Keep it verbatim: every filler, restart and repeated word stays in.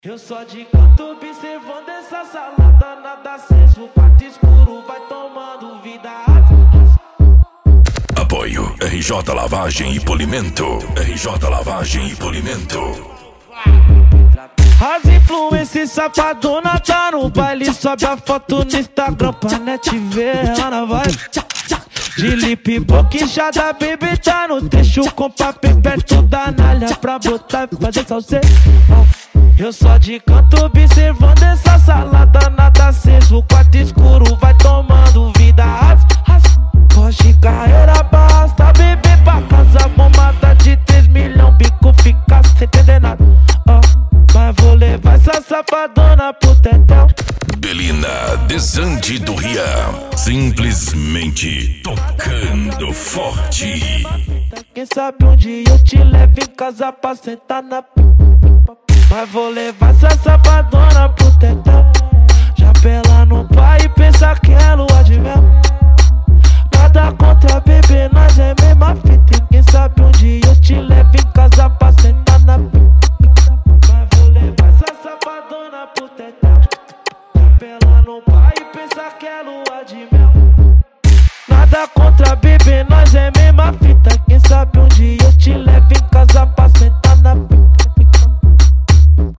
Eu só de canto observando essa salada, nada aceso, quarto escuro, vai tomando vida. Apoio R J Lavagem e Polimento. R J Lavagem e Polimento. As influências safadona tá no baile, sobe a foto no Instagram pra net ver ela na vibe. De lip boquinchada, baby tá no trecho com papo perto da nalha pra botar e fazer salseiro. Eu só de canto observando essa salada, nada aceso, quarto escuro, vai tomando vida. Roche carreira basta, bebê pra casa, bombada de três milhões, bico fica sem entender nada. Oh, mas vou levar essa safadona pro tetel. Belina Desande do Rian, simplesmente tocando forte. Quem sabe um dia eu te levo em casa pra sentar na p... Mas vou levar essa safadona pro tetel. Já pela no pai e pensa que é lua de mel. Nada contra bebê, nós é mesma fita. Quem sabe um dia eu te levo em casa pra sentar na p... Mas vou levar essa safadona pro tetel. Já pela no pai e pensa que é lua de mel. Nada contra bebê, nós é mesma fita. Quem sabe um dia eu te levo em casa pra sentar na p...